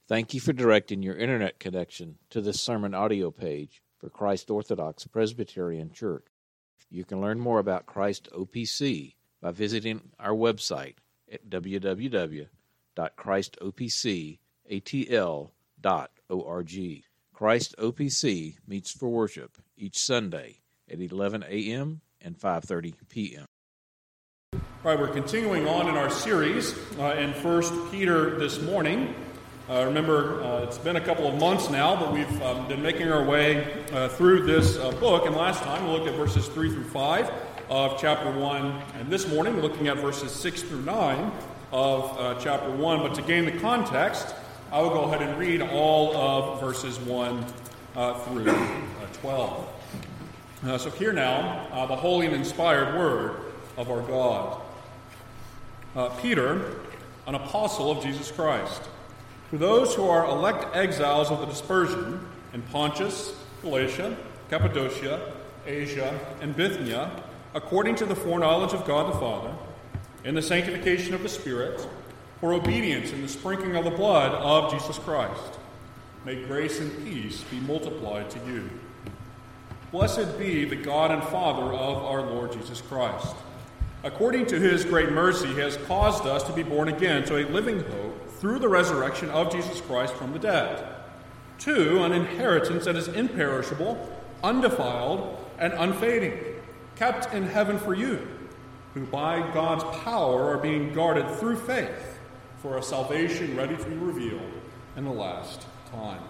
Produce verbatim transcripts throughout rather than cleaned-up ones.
Thank you for directing your internet connection to this sermon audio page for Christ Orthodox Presbyterian Church. You can learn more about Christ O P C by visiting our website at w w w dot christ o p c a t l dot org. Christ O P C meets for worship each Sunday at eleven a.m. and five thirty p.m. All right, we're continuing on in our series uh, in First Peter this morning. Uh, remember, uh, it's been a couple of months now, but we've um, been making our way uh, through this uh, book. And last time we looked at verses three through five of chapter one. And this morning we're looking at verses six through nine of uh, chapter one. But to gain the context, I will go ahead and read all of verses one uh, through uh, twelve. Uh, so hear now uh, the holy and inspired word of our God. Uh, Peter, an apostle of Jesus Christ, to those who are elect exiles of the dispersion in Pontus, Galatia, Cappadocia, Asia, and Bithynia, according to the foreknowledge of God the Father, in the sanctification of the Spirit, for obedience in the sprinkling of the blood of Jesus Christ. May grace and peace be multiplied to you. Blessed be the God and Father of our Lord Jesus Christ. According to his great mercy, he has caused us to be born again to a living hope through the resurrection of Jesus Christ from the dead, to an inheritance that is imperishable, undefiled, and unfading, kept in heaven for you, who by God's power are being guarded through faith for a salvation ready to be revealed in the last time.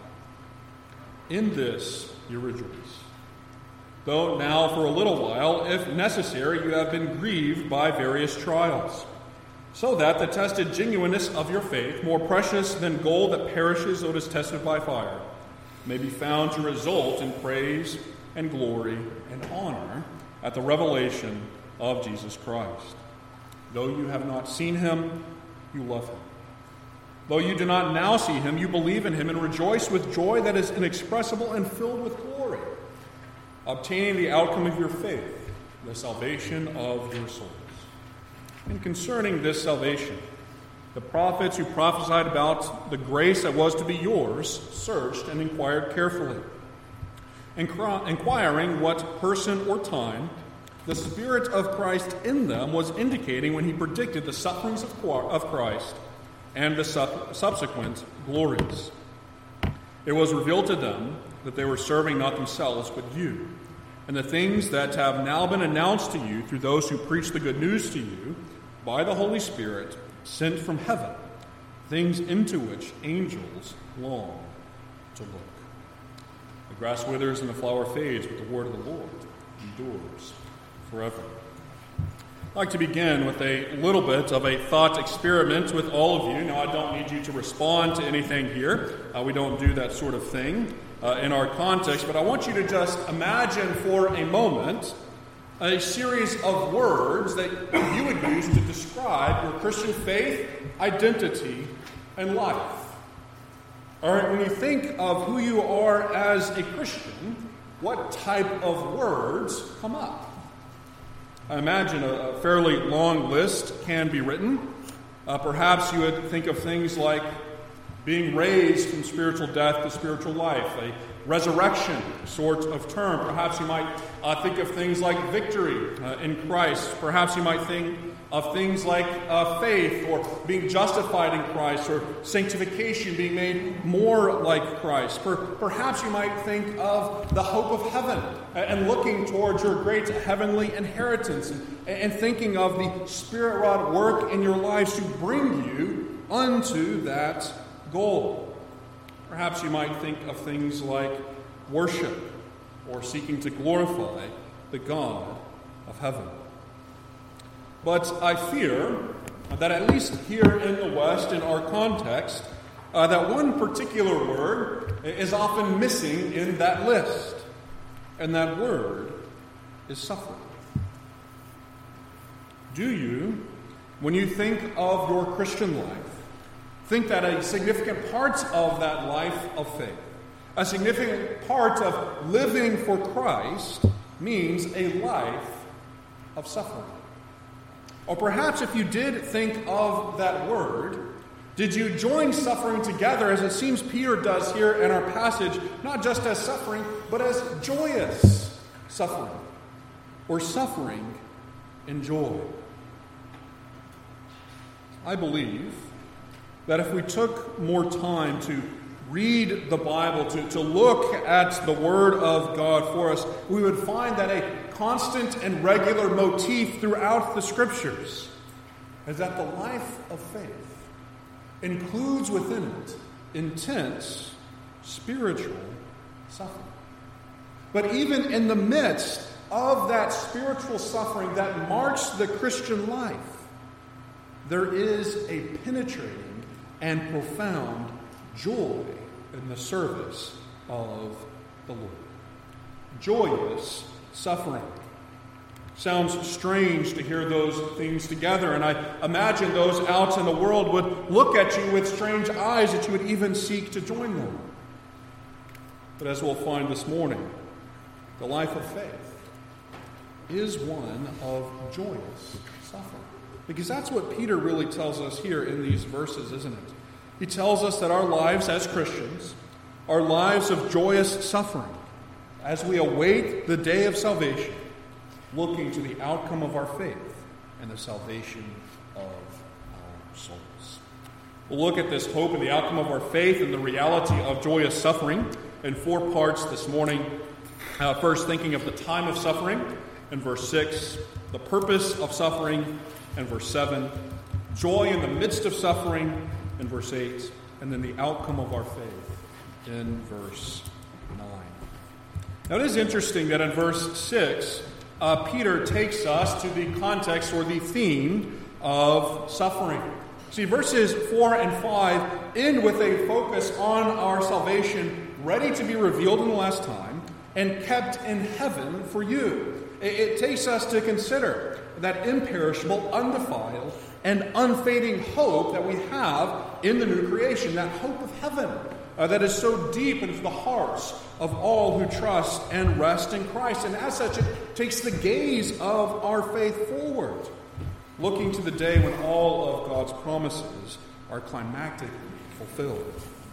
In this you rejoice. Though now for a little while, if necessary, you have been grieved by various trials, so that the tested genuineness of your faith, more precious than gold that perishes though it is tested by fire, may be found to result in praise and glory and honor at the revelation of Jesus Christ. Though you have not seen him, you love him. Though you do not now see him, you believe in him and rejoice with joy that is inexpressible and filled with glory, obtaining the outcome of your faith, the salvation of your souls. And concerning this salvation, the prophets who prophesied about the grace that was to be yours searched and inquired carefully, inquiring what person or time the Spirit of Christ in them was indicating when he predicted the sufferings of Christ and the subsequent glories. It was revealed to them that they were serving not themselves but you, and the things that have now been announced to you through those who preach the good news to you by the Holy Spirit sent from heaven, things into which angels long to look. The grass withers and the flower fades, but the word of the Lord endures forever. I'd like to begin with a little bit of a thought experiment with all of you. Now, I don't need you to respond to anything here. Uh, we don't do that sort of thing uh, in our context, but I want you to just imagine for a moment a series of words that you would use to describe your Christian faith, identity, and life. All right, when you think of who you are as a Christian, what type of words come up? I imagine a, a fairly long list can be written. Uh, perhaps you would think of things like being raised from spiritual death to spiritual life, a resurrection sort of term. Perhaps you might uh, think of things like victory uh, in Christ. Perhaps you might think of things like uh, faith, or being justified in Christ, or sanctification, being made more like Christ. Per- perhaps you might think of the hope of heaven and looking towards your great heavenly inheritance, and, and thinking of the Spirit-wrought work in your lives to bring you unto that goal. Perhaps you might think of things like worship, or seeking to glorify the God of heaven. But I fear that at least here in the West, in our context, uh, that one particular word is often missing in that list. And that word is suffering. Do you, when you think of your Christian life, think that a significant part of that life of faith, a significant part of living for Christ, means a life of suffering? Or perhaps if you did think of that word, Did you join suffering together, as it seems Peter does here in our passage, not just as suffering, but as joyous suffering, or suffering in joy? I believe that if we took more time to read the Bible, to, to look at the Word of God for us, we would find that a constant and regular motif throughout the Scriptures is that the life of faith includes within it intense spiritual suffering. But even in the midst of that spiritual suffering that marks the Christian life, there is a penetrating and profound joy in the service of the Lord. Joyous suffering. Sounds strange to hear those things together, and I imagine those out in the world would look at you with strange eyes that you would even seek to join them. But as we'll find this morning, the life of faith is one of joyous suffering. Because that's what Peter really tells us here in these verses, isn't it? He tells us that our lives as Christians are lives of joyous suffering as we await the day of salvation, looking to the outcome of our faith and the salvation of our souls. We'll look at this hope and the outcome of our faith and the reality of joyous suffering in four parts this morning. Uh, first, thinking of the time of suffering in verse six, the purpose of suffering in verse seven, joy in the midst of suffering in verse eight, and then the outcome of our faith in verse nine. Now, it is interesting that in verse six, Uh, Peter takes us to the context or the theme of suffering. See, verses four and five end with a focus on our salvation ready to be revealed in the last time and kept in heaven for you. It, it takes us to consider that imperishable, undefiled, and unfading hope that we have in the new creation, that hope of heaven. Uh, that is so deep into the hearts of all who trust and rest in Christ. And as such, it takes the gaze of our faith forward, looking to the day when all of God's promises are climactically fulfilled.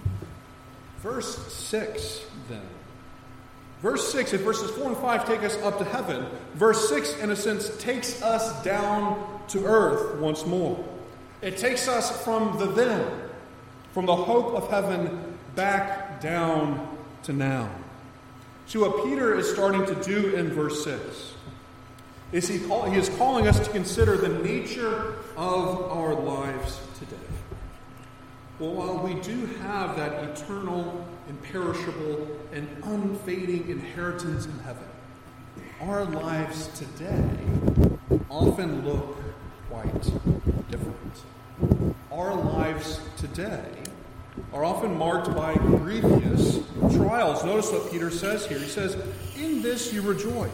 Verse six, then. Verse six, if verses four and five take us up to heaven, verse six, in a sense, takes us down to earth once more. It takes us from the then, from the hope of heaven, back down to now. So what Peter is starting to do in verse six is he, call, he is calling us to consider the nature of our lives today. Well, while we do have that eternal, imperishable, and unfading inheritance in heaven, our lives today often look quite different. Our lives today are often marked by grievous trials. Notice what Peter says here. He says, "In this you rejoice,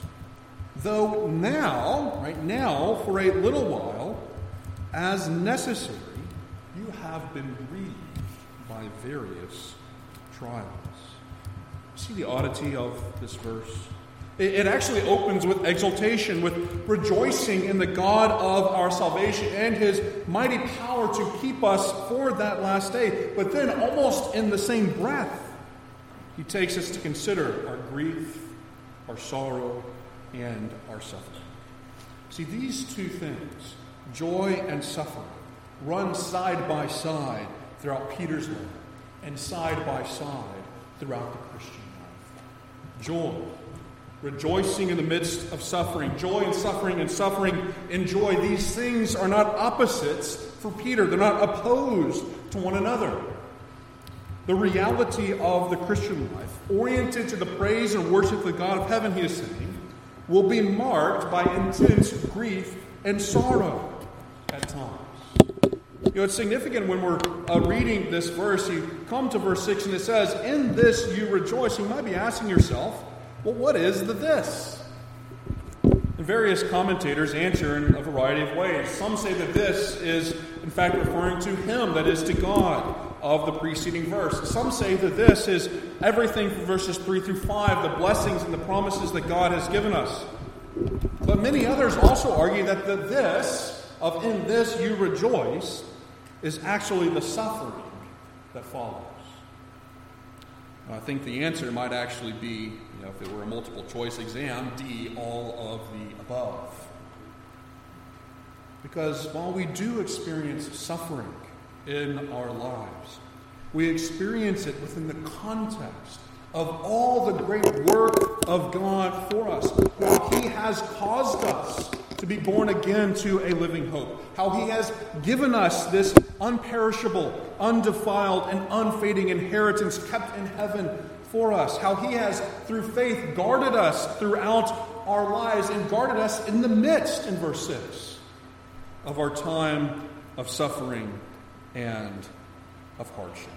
though now, right now, for a little while, as necessary, you have been grieved by various trials." See the oddity of this verse? It actually opens with exultation, with rejoicing in the God of our salvation and His mighty power to keep us for that last day. But then, almost in the same breath, He takes us to consider our grief, our sorrow, and our suffering. See, these two things, joy and suffering, run side by side throughout Peter's letter and side by side throughout the Christian life. Joy, rejoicing in the midst of suffering. Joy and suffering and suffering and joy. These things are not opposites for Peter. They're not opposed to one another. The reality of the Christian life, oriented to the praise and worship of the God of heaven, he is saying, will be marked by intense grief and sorrow at times. You know, it's significant when we're uh, reading this verse, you come to verse six and it says, "In this you rejoice." You might be asking yourself, well, what is the this? And various commentators answer in a variety of ways. Some say that this is, in fact, referring to Him, that is, to God, of the preceding verse. Some say that this is everything from verses three through five, the blessings and the promises that God has given us. But many others also argue that the this, of "in this you rejoice," is actually the suffering that follows? I think the answer might actually be, you know, if it were a multiple choice exam, D, all of the above. Because while we do experience suffering in our lives, we experience it within the context of all the great work of God for us. How He has caused us to be born again to a living hope. How He has given us this unperishable, undefiled, and unfading inheritance kept in heaven for us. How He has, through faith, guarded us throughout our lives and guarded us in the midst, in verse six, of our time of suffering and of hardship.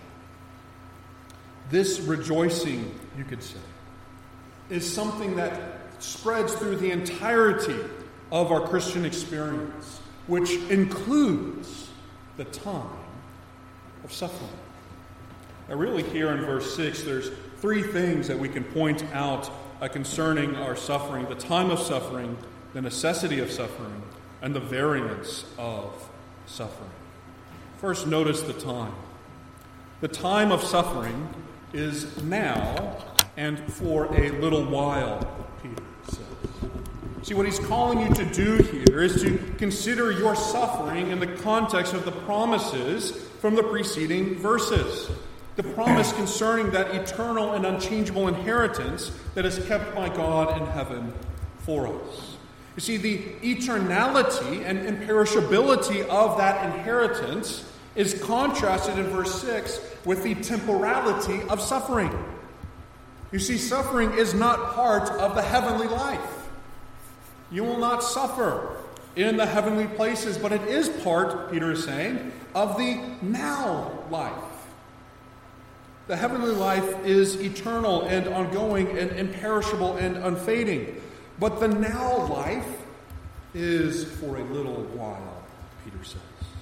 This rejoicing, you could say, is something that spreads through the entirety of our Christian experience, which includes the time of suffering. Now, really, here in verse six, there's three things that we can point out uh, concerning our suffering: the time of suffering, the necessity of suffering, and the variance of suffering. First, notice the time. The time of suffering is now and for a little while, Peter says. See, what he's calling you to do here is to consider your suffering in the context of the promises from the preceding verses. The promise concerning that eternal and unchangeable inheritance that is kept by God in heaven for us. You see, the eternality and imperishability of that inheritance is contrasted in verse six with the temporality of suffering. You see, suffering is not part of the heavenly life. You will not suffer in the heavenly places, but it is part, Peter is saying, of the now life. The heavenly life is eternal and ongoing and imperishable and unfading. But the now life is for a little while, Peter says.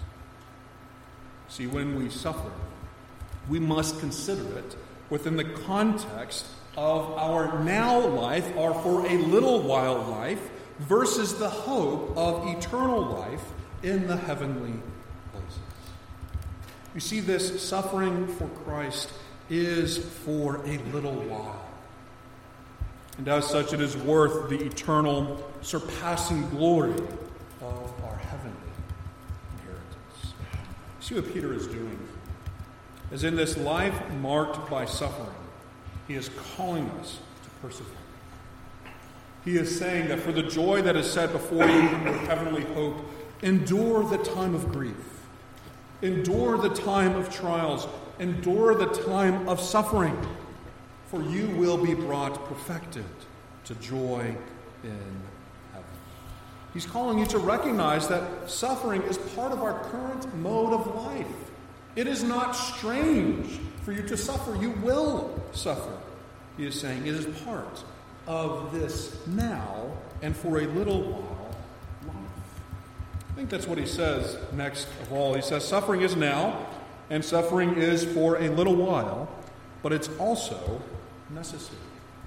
See, when we suffer, we must consider it within the context of our now life, or for a little while life, versus the hope of eternal life in the heavenly places. You see, this suffering for Christ is for a little while. And as such, it is worth the eternal, surpassing glory of our heavenly inheritance. See what Peter is doing? As in this life marked by suffering, he is calling us to persevere. He is saying that for the joy that is set before you with heavenly hope, endure the time of grief. Endure the time of trials. Endure the time of suffering. For you will be brought perfected to joy in heaven. He's calling you to recognize that suffering is part of our current mode of life. It is not strange for you to suffer. You will suffer. He is saying it is part of this now and for a little while life. I think that's what he says next of all. He says suffering is now and suffering is for a little while, but it's also necessary.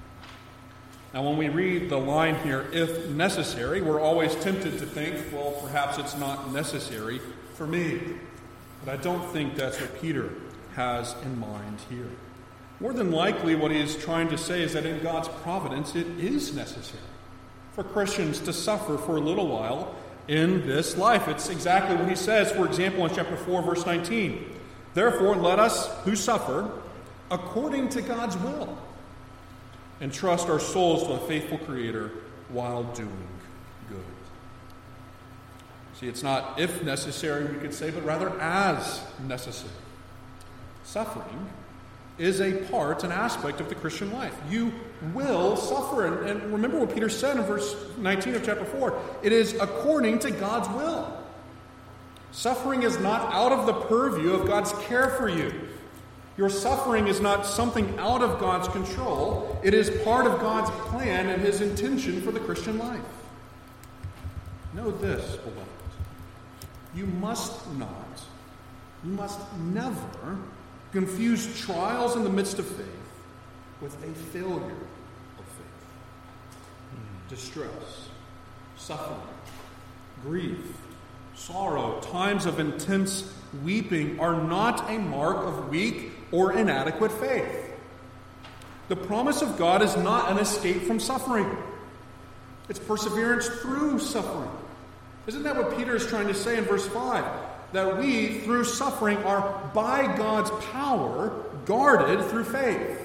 Now, when we read the line here, if necessary, we're always tempted to think, well, perhaps it's not necessary for me. But I don't think that's what Peter has in mind here. More than likely, what he is trying to say is that in God's providence, it is necessary for Christians to suffer for a little while in this life. It's exactly what he says, for example, in chapter four, verse nineteen. Therefore, let us who suffer according to God's will and trust our souls to a faithful Creator while doing good. See, it's not if necessary, we could say, but rather as necessary. Suffering is a part, an aspect of the Christian life. You will suffer. And, and remember what Peter said in verse nineteen of chapter four. It is according to God's will. Suffering is not out of the purview of God's care for you. Your suffering is not something out of God's control. It is part of God's plan and His intention for the Christian life. Know this, beloved. You must not, you must never confuse trials in the midst of faith with a failure of faith. Distress, suffering, grief, sorrow, times of intense weeping are not a mark of weak or inadequate faith. The promise of God is not an escape from suffering. It's perseverance through suffering. Isn't that what Peter is trying to say in verse five? That we, through suffering, are by God's power guarded through faith.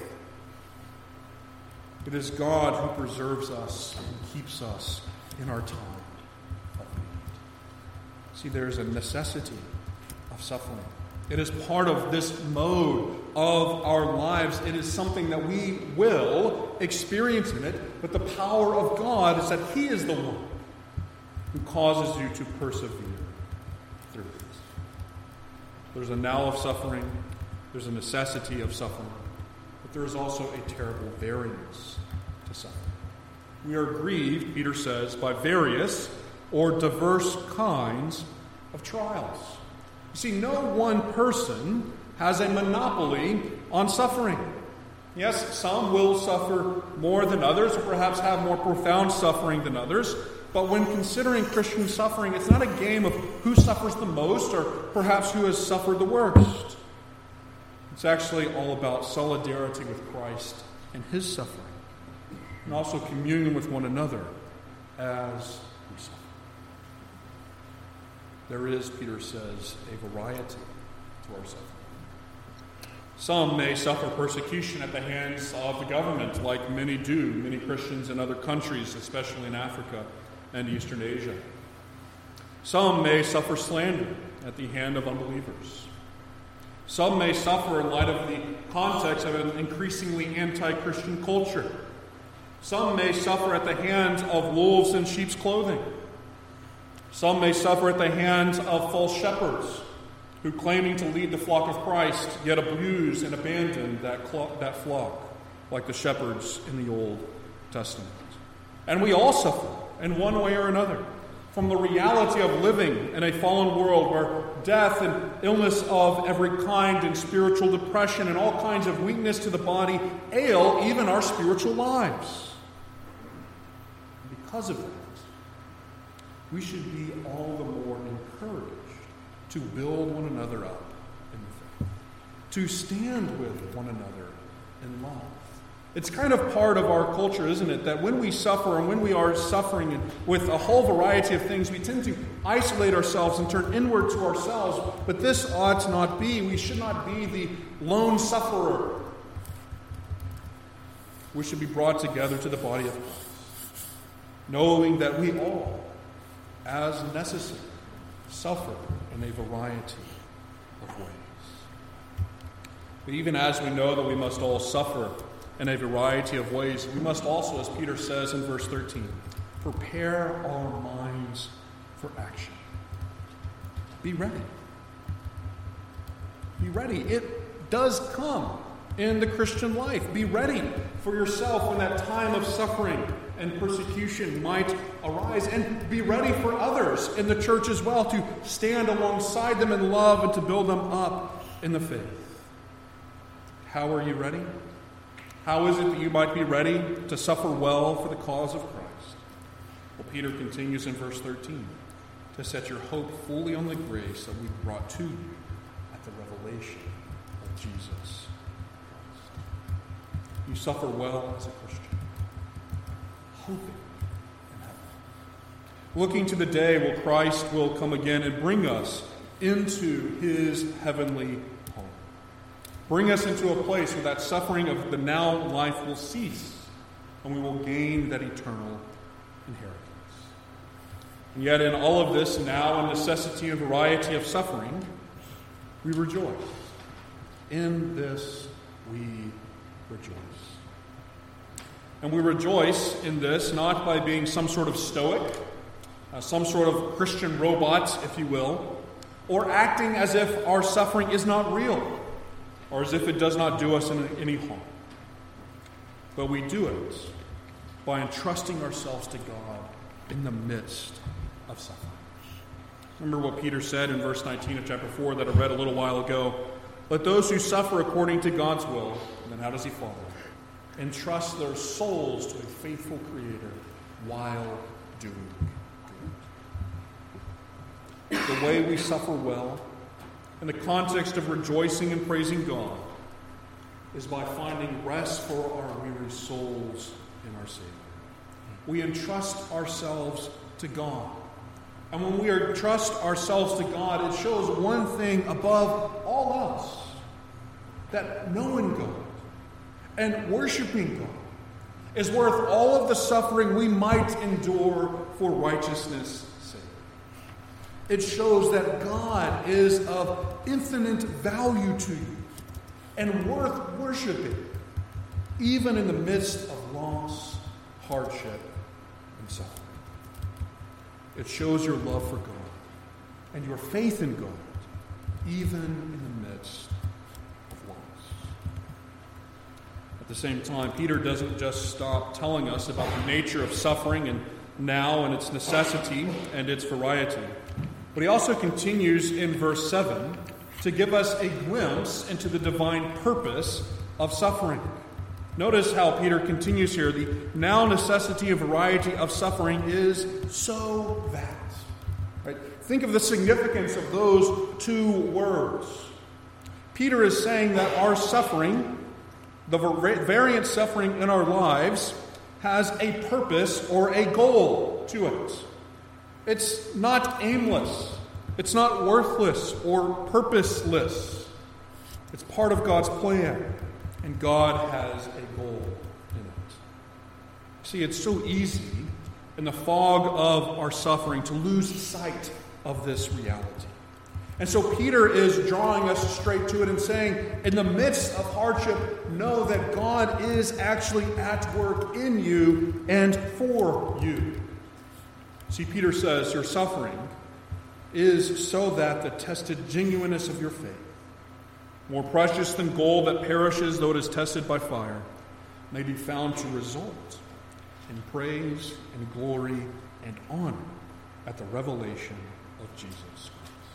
It is God who preserves us and keeps us in our time of need. See, there is a necessity of suffering. It is part of this mode of our lives. It is something that we will experience in it, but the power of God is that He is the one who causes you to persevere through it. There's a now of suffering, there's a necessity of suffering, but there is also a terrible variance to suffering. We are grieved, Peter says, by various or diverse kinds of trials. You see, no one person has a monopoly on suffering. Yes, some will suffer more than others, or perhaps have more profound suffering than others. But when considering Christian suffering, it's not a game of who suffers the most or perhaps who has suffered the worst. It's actually all about solidarity with Christ and His suffering, and also communion with one another as we suffer. There is, Peter says, a variety to our suffering. Some may suffer persecution at the hands of the government, like many do, many Christians in other countries, especially in Africa and Eastern Asia. Some may suffer slander at the hand of unbelievers. Some may suffer in light of the context of an increasingly anti-Christian culture. Some may suffer at the hands of wolves in sheep's clothing. Some may suffer at the hands of false shepherds who, claiming to lead the flock of Christ, yet abuse and abandon that, cl- that flock, like the shepherds in the Old Testament. And we all suffer in one way or another from the reality of living in a fallen world where death and illness of every kind and spiritual depression and all kinds of weakness to the body ail even our spiritual lives. Because of that, we should be all the more encouraged to build one another up in the faith, to stand with one another in love. It's kind of part of our culture, isn't it, that when we suffer and when we are suffering with a whole variety of things, we tend to isolate ourselves and turn inward to ourselves. But this ought not be. We should not be the lone sufferer. We should be brought together to the body of Christ, knowing that we all, as necessary, suffer in a variety of ways. But even as we know that we must all suffer in a variety of ways, we must also, as Peter says in verse thirteen, prepare our minds for action. Be ready. Be ready. It does come in the Christian life. Be ready for yourself when that time of suffering and persecution might arise, and be ready for others in the church as well to stand alongside them in love and to build them up in the faith. How are you ready? How is it that you might be ready to suffer well for the cause of Christ? Well, Peter continues in verse thirteen, to set your hope fully on the grace that we brought to you at the revelation of Jesus Christ. You suffer well as a Christian, hoping in heaven, looking to the day where Christ will come again and bring us into His heavenly home. Bring us into a place where that suffering of the now life will cease, and we will gain that eternal inheritance. And yet in all of this now and necessity and variety of suffering, we rejoice. In this we rejoice. And we rejoice in this not by being some sort of stoic, uh, some sort of Christian robot, if you will, or acting as if our suffering is not real, or as if it does not do us any harm. But we do it by entrusting ourselves to God in the midst of suffering. Remember what Peter said in verse nineteen of chapter four that I read a little while ago. Let those who suffer according to God's will, and then how does he follow? Entrust their souls to a faithful Creator while doing good. the way we suffer well, in the context of rejoicing and praising God, is by finding rest for our weary souls in our Savior. We entrust ourselves to God. And when we entrust ourselves to God, it shows one thing above all else, that knowing God and worshiping God is worth all of the suffering we might endure for righteousness' sake. It shows that God is of infinite value to you and worth worshiping, even in the midst of loss, hardship, and suffering. It shows your love for God and your faith in God, even in the midst of loss. At the same time, Peter doesn't just stop telling us about the nature of suffering and now and its necessity and its variety, but he also continues in verse seven to give us a glimpse into the divine purpose of suffering. Notice how Peter continues here. The now necessity and variety of suffering is so that. Right? Think of the significance of those two words. Peter is saying that our suffering, the variant suffering in our lives, has a purpose or a goal to it. It's not aimless. It's not worthless or purposeless. It's part of God's plan. And God has a goal in it. See, it's so easy in the fog of our suffering to lose sight of this reality. And so Peter is drawing us straight to it and saying, in the midst of hardship, know that God is actually at work in you and for you. See, Peter says your suffering is so that the tested genuineness of your faith, more precious than gold that perishes though it is tested by fire, may be found to result in praise and glory and honor at the revelation of Jesus Christ.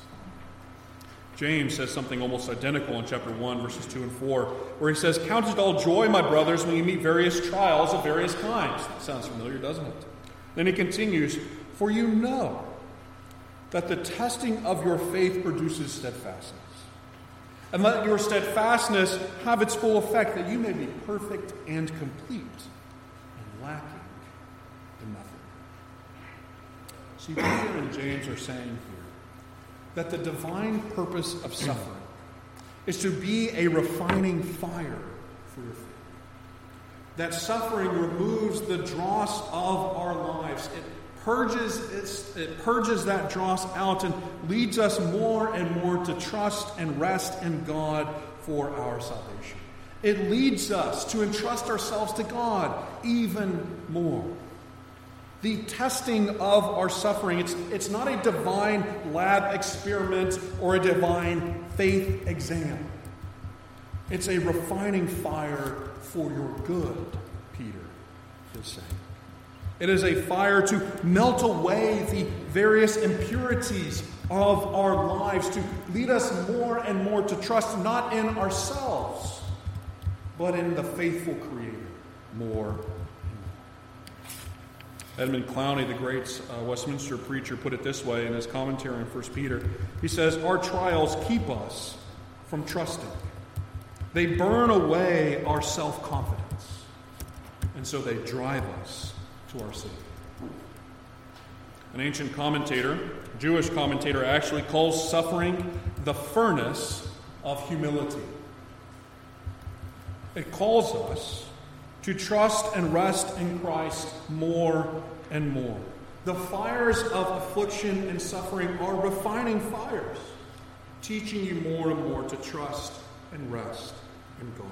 James says something almost identical in chapter one, verses two and four, where he says, "Count it all joy, my brothers, when you meet various trials of various kinds." That sounds familiar, doesn't it? Then he continues, "For you know that the testing of your faith produces steadfastness. And let your steadfastness have its full effect, that you may be perfect and complete, and lacking in nothing." See, Peter and James are saying here that the divine purpose of suffering is to be a refining fire for your faith. That suffering removes the dross of our lives. It purges its, it purges that dross out and leads us more and more to trust and rest in God for our salvation. It leads us to entrust ourselves to God even more. The testing of our suffering, it's, it's not a divine lab experiment or a divine faith exam. It's a refining fire for your good, Peter is saying. It is a fire to melt away the various impurities of our lives, to lead us more and more to trust not in ourselves, but in the faithful Creator more and more. Edmund Clowney, the great uh, Westminster preacher, put it this way in his commentary on First Peter. He says, "Our trials keep us from trusting. They burn away our self-confidence, and so they drive us to our Savior." An ancient commentator, Jewish commentator, actually calls suffering the furnace of humility. It calls us to trust and rest in Christ more and more. The fires of affliction and suffering are refining fires, teaching you more and more to trust and rest in God.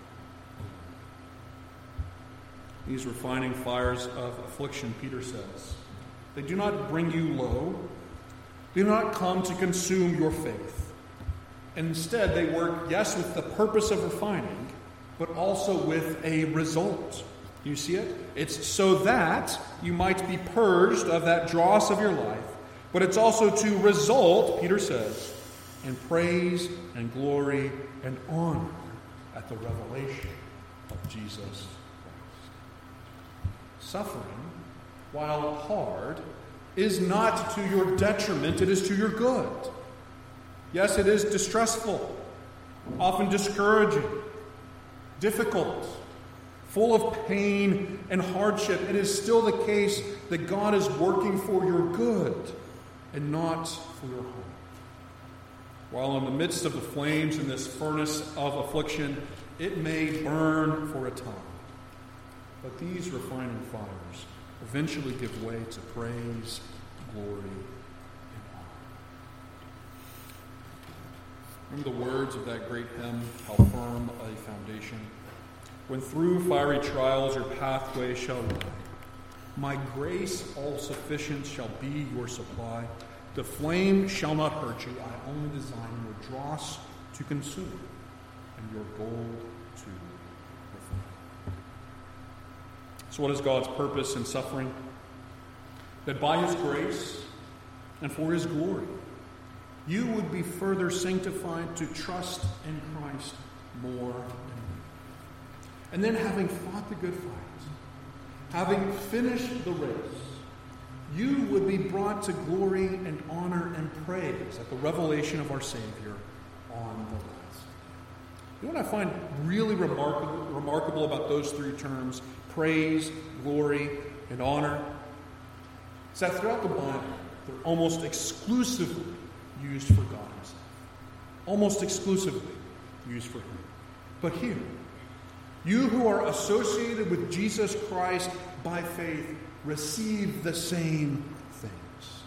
These refining fires of affliction, Peter says, they do not bring you low. They do not come to consume your faith. Instead, they work, yes, with the purpose of refining, but also with a result. You see it? It's so that you might be purged of that dross of your life, but it's also to result, Peter says, in praise and glory and honor at the revelation of Jesus Christ. Suffering, while hard, is not to your detriment, it is to your good. Yes, it is distressful, often discouraging, difficult, full of pain and hardship. It is still the case that God is working for your good and not for your harm. While in the midst of the flames in this furnace of affliction, it may burn for a time. But these refining fires eventually give way to praise, glory, and honor. Remember the words of that great hymn, How Firm a Foundation? When through fiery trials your pathway shall lie, my grace all sufficient shall be your supply. The flame shall not hurt you, I only design your dross to consume, and your gold to refine. So what is God's purpose in suffering? That by His grace and for His glory, you would be further sanctified to trust in Christ more and more. And then, having fought the good fight, having finished the race, you would be brought to glory and honor and praise at the revelation of our Savior on the last. You know what I find really remarkable, remarkable about those three terms, praise, glory, and honor? Is that throughout the Bible, they're almost exclusively used for God Himself. Almost exclusively used for Him. But here, you who are associated with Jesus Christ by faith receive the same things.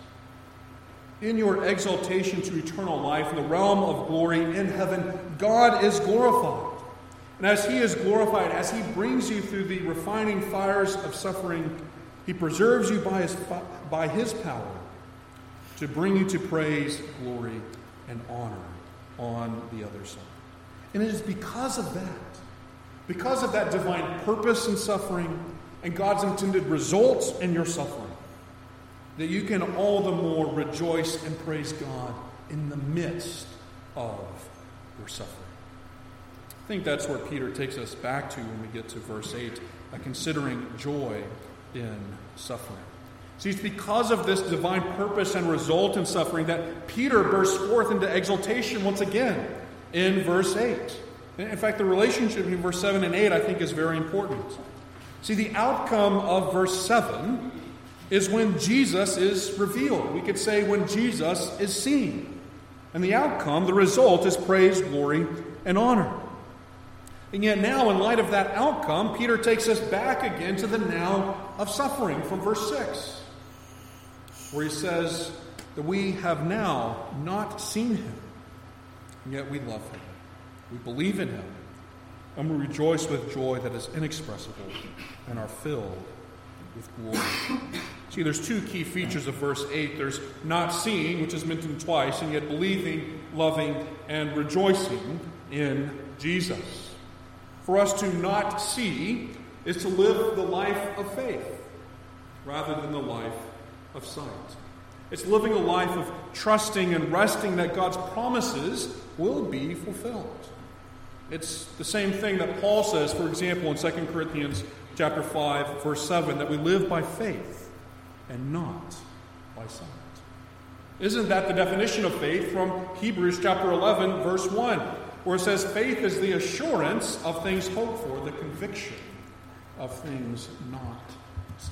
In your exaltation to eternal life, in the realm of glory in heaven, God is glorified. And as He is glorified, as He brings you through the refining fires of suffering, He preserves you by His, by His power to bring you to praise, glory, and honor on the other side. And it is because of that, because of that divine purpose in suffering and God's intended results in your suffering, that you can all the more rejoice and praise God in the midst of your suffering. I think that's where Peter takes us back to when we get to verse eight, uh, considering joy in suffering. See, it's because of this divine purpose and result in suffering that Peter bursts forth into exaltation once again in verse eight. In fact, the relationship between verse seven and eight, I think, is very important. See, the outcome of verse seven is when Jesus is revealed. We could say when Jesus is seen. And the outcome, the result, is praise, glory, and honor. And yet now, in light of that outcome, Peter takes us back again to the now of suffering from verse six, where he says that we have now not seen Him, and yet we love Him. We believe in Him, and we rejoice with joy that is inexpressible and are filled with glory. See, there's two key features of verse eight. There's not seeing, which is mentioned twice, and yet believing, loving, and rejoicing in Jesus. For us to not see is to live the life of faith rather than the life of sight. It's living a life of trusting and resting that God's promises will be fulfilled. It's the same thing that Paul says, for example, in Second Corinthians chapter five, verse seven, that we live by faith and not by sight. Isn't that the definition of faith from Hebrews chapter eleven, verse one, where it says, faith is the assurance of things hoped for, the conviction of things not seen.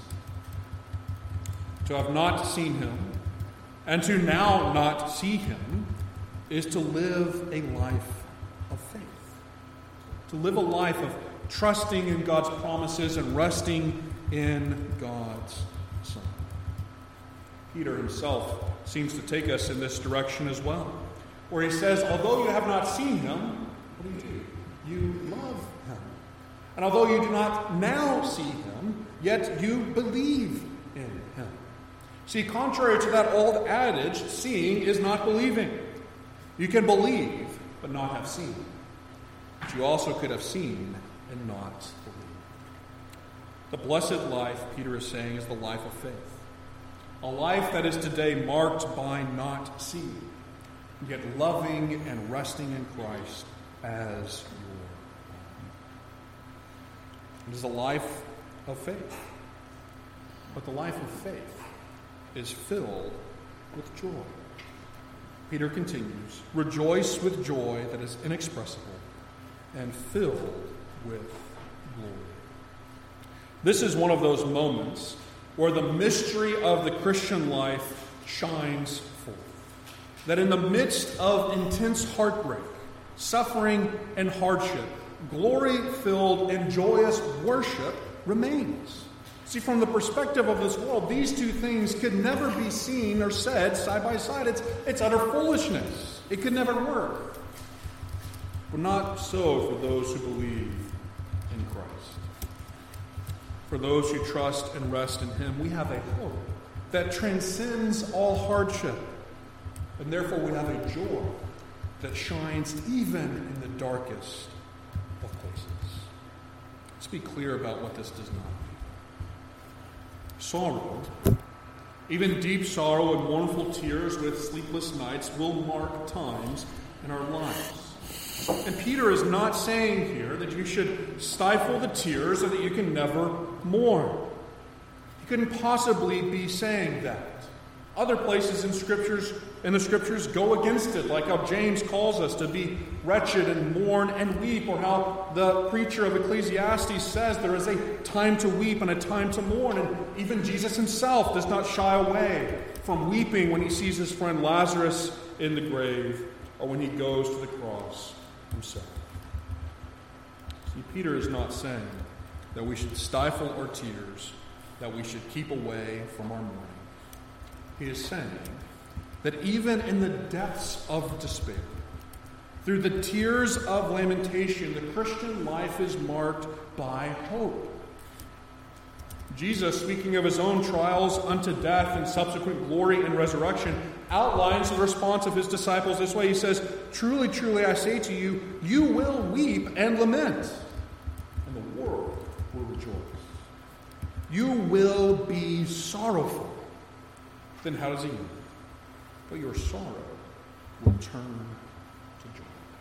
To have not seen Him and to now not see Him is to live a life of faith. To live a life of trusting in God's promises and resting in God's Son. Peter himself seems to take us in this direction as well, where he says, although you have not seen Him, what do you do? You love Him. And although you do not now see Him, yet you believe in Him. See, contrary to that old adage, seeing is not believing. You can believe, but not have seen. But you also could have seen and not believe. The blessed life, Peter is saying, is the life of faith. A life that is today marked by not seeing, yet loving and resting in Christ as your own. It is a life of faith. But the life of faith is filled with joy. Peter continues, rejoice with joy that is inexpressible and filled with glory. This is one of those moments where the mystery of the Christian life shines forth. That in the midst of intense heartbreak, suffering, and hardship, glory-filled and joyous worship remains. See, from the perspective of this world, these two things could never be seen or said side by side. It's, it's utter foolishness. It could never work. But not so for those who believe in Christ. For those who trust and rest in Him, we have a hope that transcends all hardship. And therefore we have a joy that shines even in the darkest of places. Let's be clear about what this does not mean. Sorrow, even deep sorrow and mournful tears with sleepless nights, will mark times in our lives. And Peter is not saying here that you should stifle the tears or that you can never mourn. He couldn't possibly be saying that. Other places in scriptures, in the scriptures go against it, like how James calls us to be wretched and mourn and weep, or how the preacher of Ecclesiastes says there is a time to weep and a time to mourn. And even Jesus himself does not shy away from weeping when he sees his friend Lazarus in the grave, or when he goes to the cross himself. See, Peter is not saying that we should stifle our tears, that we should keep away from our mourning. He is saying that even in the depths of despair, through the tears of lamentation, the Christian life is marked by hope. Jesus, speaking of his own trials unto death and subsequent glory and resurrection, outlines the response of his disciples this way. He says, truly, truly, I say to you, you will weep and lament, and the world will rejoice. You will be sorrowful. Then how does he end? But your sorrow will turn to joy.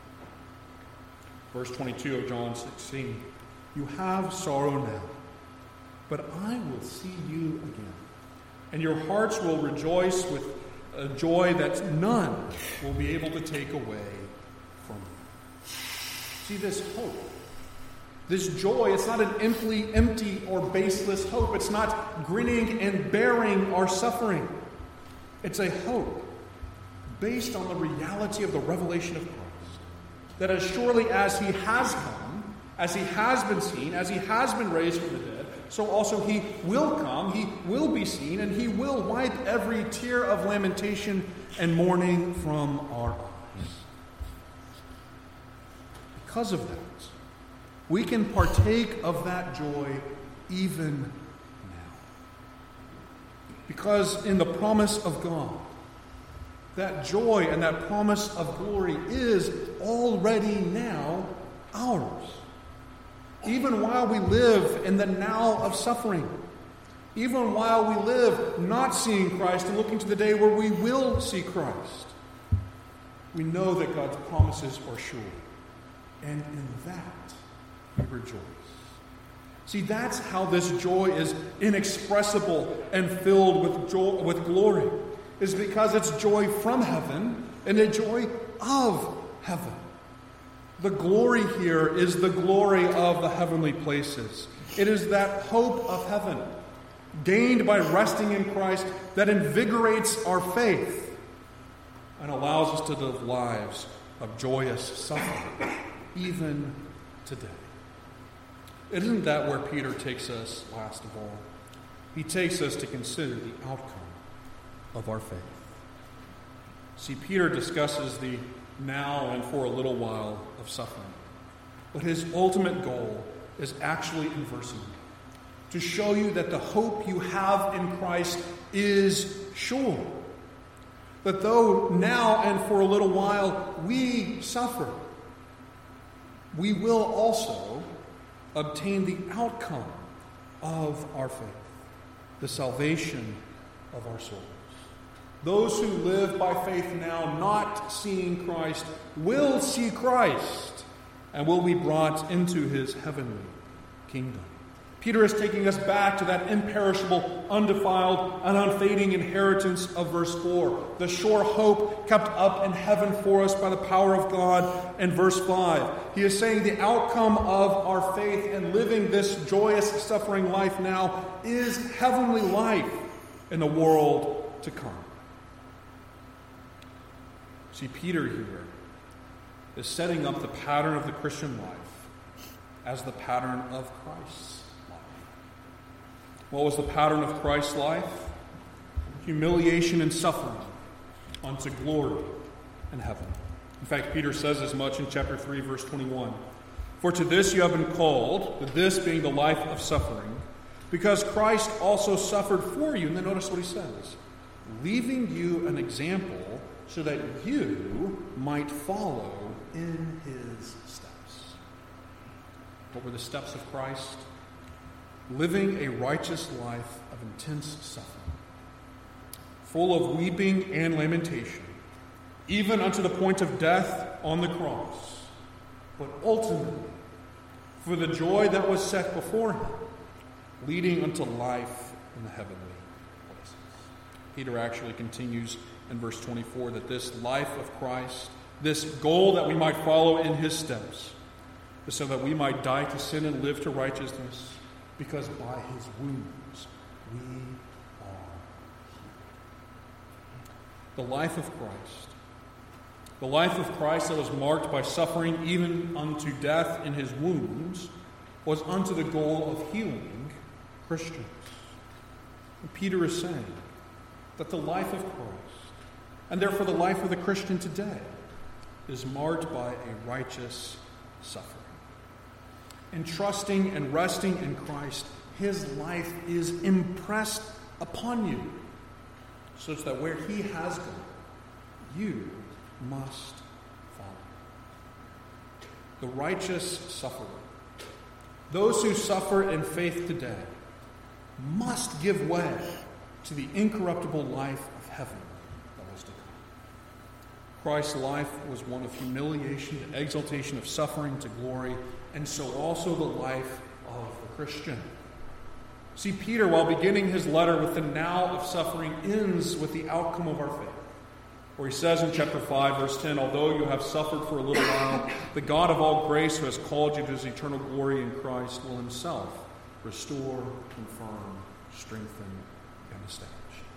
Verse twenty-two of John sixteen. You have sorrow now, but I will see you again. And your hearts will rejoice with a joy that none will be able to take away from you. See this hope. This joy, it's not an empty, empty or baseless hope. It's not grinning and bearing our suffering. It's a hope based on the reality of the revelation of Christ. That as surely as he has come, as he has been seen, as he has been raised from the dead, so also he will come, he will be seen, and he will wipe every tear of lamentation and mourning from our eyes. Because of that, we can partake of that joy even now. Because in the promise of God, that joy and that promise of glory is already now ours. Even while we live in the now of suffering, even while we live not seeing Christ and looking to the day where we will see Christ, we know that God's promises are sure. And in that, we rejoice. See, that's how this joy is inexpressible and filled with joy, with glory. Is because it's joy from heaven and a joy of heaven. The glory here is the glory of the heavenly places. It is that hope of heaven, gained by resting in Christ, that invigorates our faith and allows us to live lives of joyous suffering, even today. Isn't that where Peter takes us last of all? He takes us to consider the outcome of our faith. See, Peter discusses the now and for a little while of suffering. But his ultimate goal is actually in verse nine, to show you that the hope you have in Christ is sure. That though now and for a little while we suffer, we will also obtain the outcome of our faith, the salvation of our souls. Those who live by faith now, not seeing Christ, will see Christ and will be brought into his heavenly kingdom. Peter is taking us back to that imperishable, undefiled, and unfading inheritance of verse four. The sure hope kept up in heaven for us by the power of God in verse five. He is saying the outcome of our faith in living this joyous, suffering life now is heavenly life in the world to come. See, Peter here is setting up the pattern of the Christian life as the pattern of Christ's life. What was the pattern of Christ's life? Humiliation and suffering unto glory in heaven. In fact, Peter says as much in chapter three, verse twenty-one. For to this you have been called, the this being the life of suffering, because Christ also suffered for you. And then notice what he says. Leaving you an example so that you might follow in his steps. What were the steps of Christ? Living a righteous life of intense suffering, full of weeping and lamentation, even unto the point of death on the cross, but ultimately, for the joy that was set before him, leading unto life in the heavenly places. Peter actually continues in verse twenty-four that this life of Christ, this goal that we might follow in his steps, is so that we might die to sin and live to righteousness, because by his wounds we are healed. The life of Christ, the life of Christ that was marked by suffering even unto death in his wounds, was unto the goal of healing Christians. And Peter is saying that the life of Christ, and therefore the life of the Christian today, is marked by a righteous suffering. In trusting and resting in Christ, his life is impressed upon you, such that where he has gone, you must follow. The righteous sufferer, those who suffer in faith today, must give way to the incorruptible life of heaven that was to come. Christ's life was one of humiliation to exaltation, of suffering to glory, and so also the life of the Christian. See, Peter, while beginning his letter with the now of suffering, ends with the outcome of our faith, where he says in chapter five, verse ten, although you have suffered for a little while, the God of all grace, who has called you to his eternal glory in Christ, will himself restore, confirm, strengthen, and establish.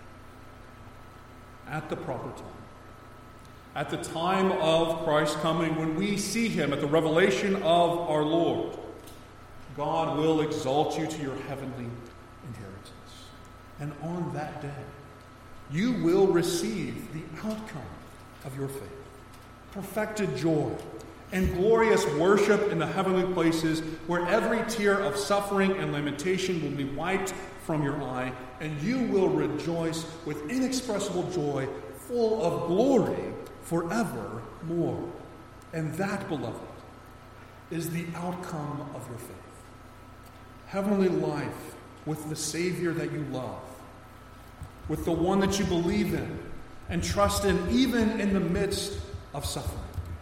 At the proper time, at the time of Christ's coming, when we see him at the revelation of our Lord, God will exalt you to your heavenly inheritance. And on that day, you will receive the outcome of your faith, perfected joy, and glorious worship in the heavenly places, where every tear of suffering and lamentation will be wiped from your eye, and you will rejoice with inexpressible joy, full of glory forevermore. And that, beloved, is the outcome of your faith. Heavenly life with the Savior that you love, with the one that you believe in and trust in, even in the midst of suffering.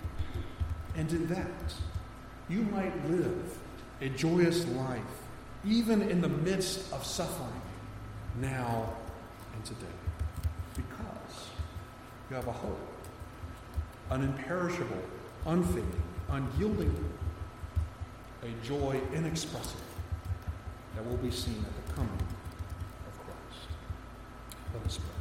And in that, you might live a joyous life, even in the midst of suffering, now and today. Because you have a hope, an imperishable, unfading, unyielding hope, a joy inexpressible that will be seen at the coming of Christ. Let us pray.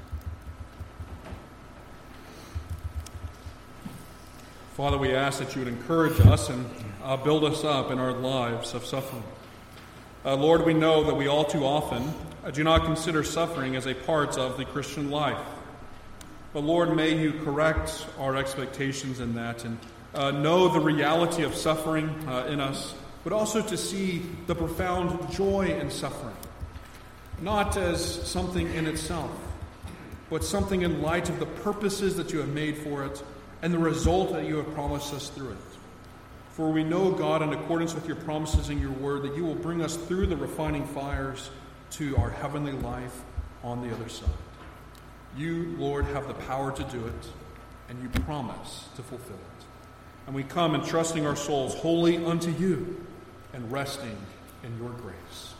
Father, we ask that you would encourage us and uh, build us up in our lives of suffering. Uh, Lord, we know that we all too often uh, do not consider suffering as a part of the Christian life. But Lord, may you correct our expectations in that and uh, know the reality of suffering uh, in us, but also to see the profound joy in suffering, not as something in itself, but something in light of the purposes that you have made for it and the result that you have promised us through it. For we know, God, in accordance with your promises in your word, that you will bring us through the refining fires to our heavenly life on the other side. You, Lord, have the power to do it, and you promise to fulfill it. And we come entrusting our souls wholly unto you and resting in your grace.